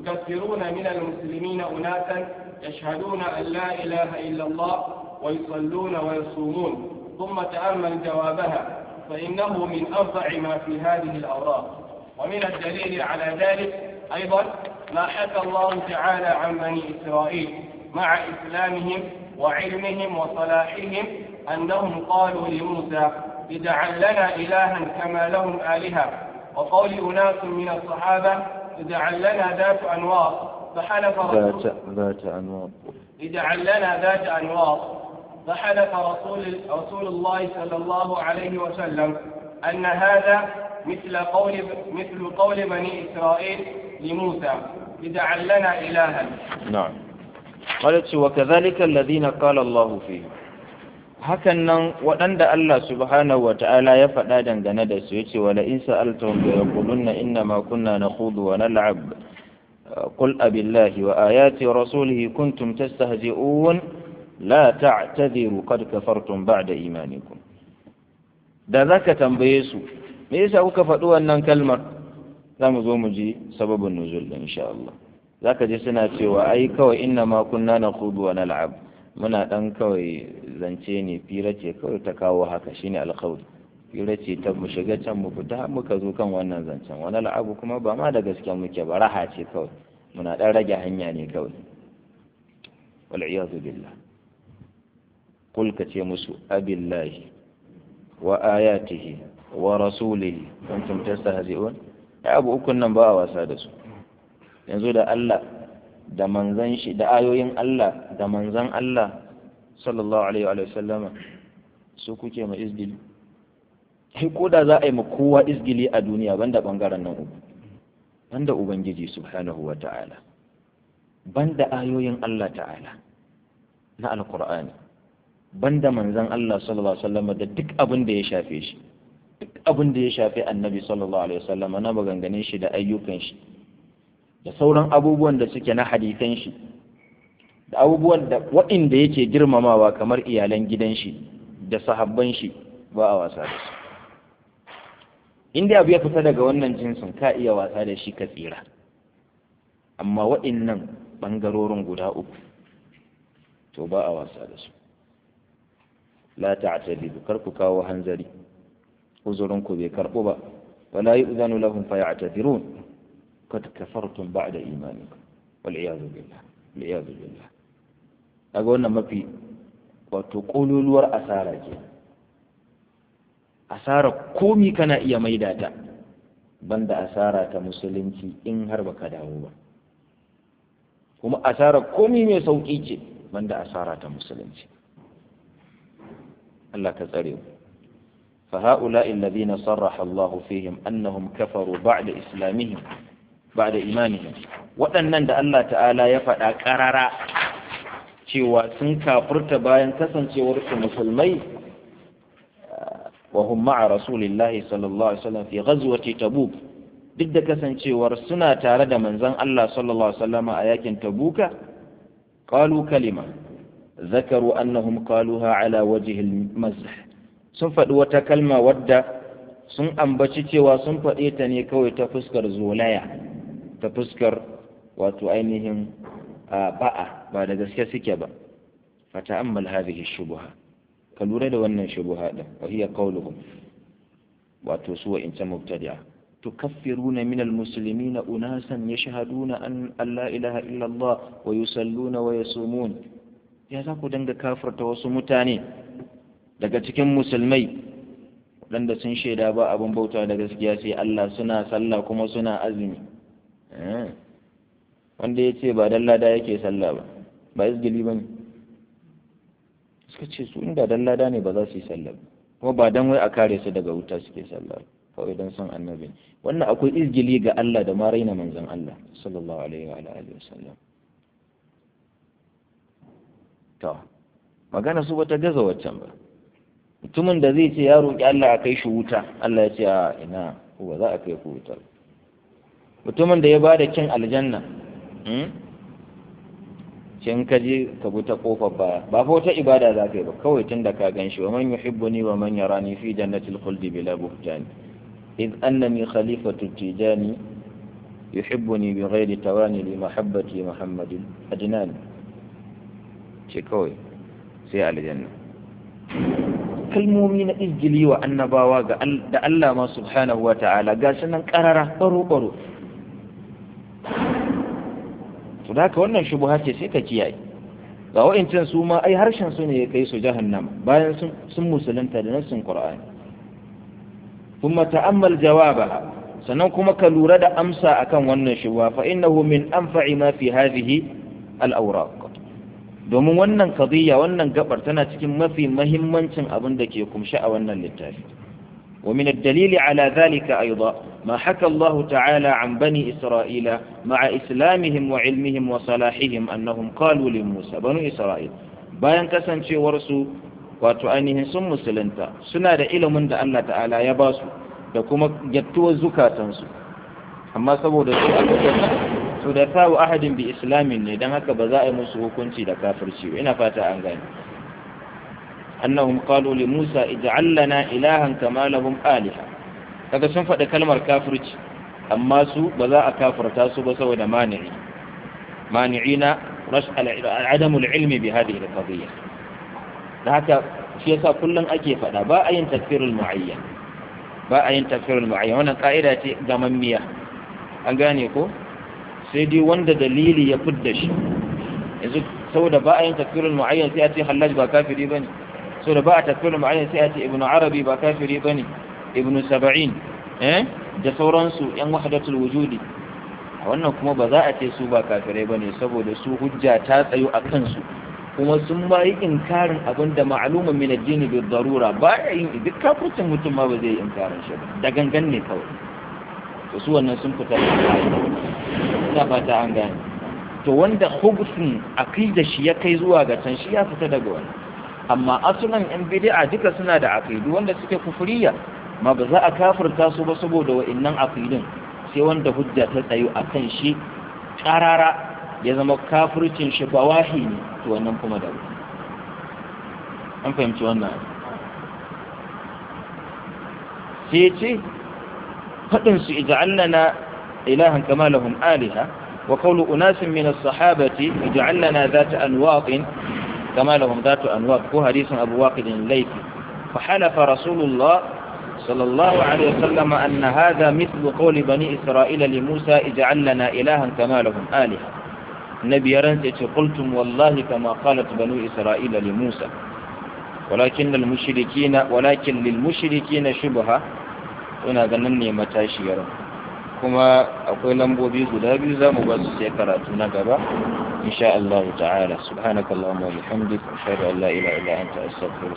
تكفرون من المسلمين أناسا يشهدون أن لا إله إلا الله ويصلون ويصومون، ثم تأمل جوابها فإنه من أرفع ما في هذه الأوراق. ومن الدليل على ذلك أيضا ما حكى الله تعالى عن بني إسرائيل مع إسلامهم وعلمهم وصلاحهم أنهم قالوا لموسى اجعل لنا إلها كما لهم آلهة، وقول أناس من الصحابة اجعل لنا ذات أنواط فحلف اجعل لنا ذات أنواط فحلف رسول الله صلى الله عليه وسلم أن هذا مثل قول بني إسرائيل لموسى اجعل لنا إلها. نعم. قالت وكذلك الذين قال الله فيه. hakan nan waɗanda Allah subhanahu wa ta'ala ya faɗa dangane da su yace wala in sa'altahum la yaqulunna inna ma kunna nakhudu wa nal'ab qul abillahi wa ayati rasulihi kuntum tastahzi'un la ta'tadiru qad kafartum ba'da imanikum. Da zaka tambaye su me yasa kuka faɗi wannan kalmar, zamu zo mu ji sababin nuzul insha Allah. Zaka ji suna cewa ai kawai inna ma kunna nakhudu wa nal'ab, muna dan kawai zance ne, fira ce kawai ta kawo haka, shine alkhawd. Fira ce ta mu shiga can mu fita muka zo kan wannan zancen, wani al'abu kuma ba ma da gaskiya muke ba, raha ce kawai, muna dan rage hanya ne kawai. Wal iyadu billah. Qul ka ce musu abillahi wa ayatihi wa rasulihi kuntum tastahzi'un. Abu ukun nan ba wasa da su. Yanzu da Allah da manzan shi da ayoyin Allah da manzan Allah sallallahu alaihi wa sallama su kuke ma izgili. Ko da za a yi ma kowa izgili a duniya banda bangaren nan uku, banda ubangiji subhanahu wa ta'ala, banda ayoyin Allah ta'ala na alqur'ani, banda manzan Allah sallallahu alaihi wa sallama da duk abin da ya shafe shi, duk abin da ya shafe annabi sallallahu alaihi wa sallama na maganganun shi da ayyukan shi da sauran abubuwan da suke na hadisan shi da abubuwan da waɗanda yake girmamawa kamar iyalan gidan shi da sahabban shi, ba a wasa da su. Inda abu ya fita daga wannan jinsin ka iya wasa da shi ka tsira, amma waɗannan ɓangarorin guda uku to ba a wasa da su. la ta'tadilu, kar ku kawo hanzari, uzurinku bai karɓu ba. wala yu'zanu lahum faya'tadirun قد كفرتم بعد إيمانكم والعياذ بالله والعياذ بالله. أقول ما في وتقولوا الور أسارة أسارة كومي كان إيا ميداتا بند أسارة مسلمتي إن هربك داوبا هم أسارة كومي مي سوكيتي بند أسارة مسلمتي. الله كذريو. فهؤلاء الذين صرح الله فيهم أنهم كفروا بعد إسلامهم بعد إيمانهم، waɗannan da Allah ta'ala ya faɗa ƙarara cewa sun kafurta bayan kasancewar su musulmai, wa hum ma'a rasulillahi sallallahu alaihi wasallam fi ghazwati tabuk, duk da kasancewar suna tare da manzon Allah sallallahu alaihi wasallam a yakin tabuka, qalu kalima zakaru annahum qaluha ala wajhi al-mazh, sun faɗi wata kalma wadda sun ambaci cewa sun faɗe ta ne kawai ta fuskar zolaya, ta fuskar wato ainihin ba'a, ba da gaske suke ba. fata'ammal hadhihi shubha, ka lura da wannan shubha din, wa hiya qawluhum, wato su wa'inta mubtadi'a tukaffiruna min almuslimina unasan yashhaduna an la ilaha illa Allah wa yusalluna wa yasumun. Ya za ku danga kafirta wasu mutane daga cikin musulmai waɗanda sun shaida ba abin bauta da gaskiya sai Allah, suna sallah kuma suna azumi. Wanda ya ce ba dan lada yake sallah ba izgili ba ne. Suka ce su inda dan lada ne ba za su yi sallah ba, kuma ba dan wai a kare su daga wuta suke sallah, kawai dan son annabi. Wannan akwai izgili ga Allah da ma raina manzon Allah sallallahu alaihi wa alihi wasallam. To magana su bata gaza waccan ba. Mutumin da zai ce ya roƙi Allah a kai shi wuta, Allah ya ce a ina, ko ba za a kai ku wuta. Mutumin da ya ba da kin aljanna, cin ka je ka bi ta kofar ba fa wata ibada za ka yi ba, kawai tun da ka gan shi. wa man yuhibbuni wa man yarani fi jannatil khuldi bila buhtani idh annani khalifatu tijani yuhibbuni bi ghairi tawani li mahabbati muhammadin adnan ce kawai sai aljanna. Kalmomi na izgili wa annabawa da Allah ma subhanahu wa ta'ala ga sunan karara baro to da haka wannan shubha ce sai ka kiyaye. Ga wa'incan su ma ai harshen su ne ya kai su jahannama bayan sun musulunta da nassin Qur'ani. Kuma ta'ammal jawabaha, sannan kuma ka lura da amsa akan wannan shubha fa innahu min anfa'i ma fi hadhihi al-awraq. Domin wannan qadiyya wannan gabar tana cikin mafi muhimmancin abin da ke kumshe a wannan littafi. Wa min ad-dalili ala dhalika aidan ma haka Allah ta'ala an bani Isra'ila ma'a islamihim wa ilmihim wa salahihim annahum qalu li Musa banu Isra'il, bayan kasancewar su wato ainihin sun musulunta suna da ilimin da Allah ta'ala ya ba su da kuma gyattuwar zukatansu, amma saboda su da sa'u ahadin bi islamin ne dan haka ba za a yi musu hukunci da kafirci ba. Ina fata an gane. Annahum qalu li Musa ij'al lana ilahan kama lahum aliha, kaga sun faɗi kalmar kafirci amma su ba za a kafirta su ba saboda mani'ina adamul ilmi bi hadhihi al-qadiyya. Da haka shi yasa kullun ake faɗa ba a yin takfirul muayyan, wannan ka'ida ce gamammiya, an gane ko? Sai dai wanda dalili ya fidda shi. Yanzu saboda ba a yin takfirul muayyan sai a ce Hallaj ba kafiri bane, saboda ba a takfirul muayyan sai a ce Ibn Arabi ba kafiri bane, Ibn Sab'in da sauransu yan wahdatul wujudi. Wannan kuma ba za a ce su ba kafirai bane saboda su hujja ta tsayo a kansu, kuma sun ma yi inkarin abin da ma'alumin min addini bil darura, ba ya yin duk kafircin mutum ma ba zai yi inkarin shi ba, da gangan ne kawai. To su wannan sun fita da ka'ida. Ina fata an gane. To wanda hubsun aqida shi ya kai zuwa ga can shi ya fita daga wannan. Amma asulan yan bid'a duka suna da aqidu wanda suke kufuriya, ma ba za a kafirta su ba saboda wa'annan aqidun, sai wanda hujja ta tsayo akan shi karara ya zama kafircin shi bawahi ne, to wannan kuma da an fahimci wannan. Sai ce faɗin su ij'alna ilahan kama lahum aliha, wa qawlu unasin min as-sahabati ij'alna dhata anwaqin kama lahum dhatu anwaq, ko hadisin Abu Waqid al-Laythi. Fa halafa Rasulullah sallallahu alaihi wasallam anna hadha mithlu qawli bani Isra'ila li Musa ij'alna ilahan kama lahum aliha. Nabi yaran sai ce qultum wallahi kama qalat banu Isra'ila li Musa walakin lil mushrikina shubha. Ina ganin ne matashiyar, kuma akwai lambobi guda biyu za mu ba su sai karatu na gaba insha Allah ta'ala. Subhanakallahumma wa bihamdika ashhadu an la ilaha illa anta astaghfiruka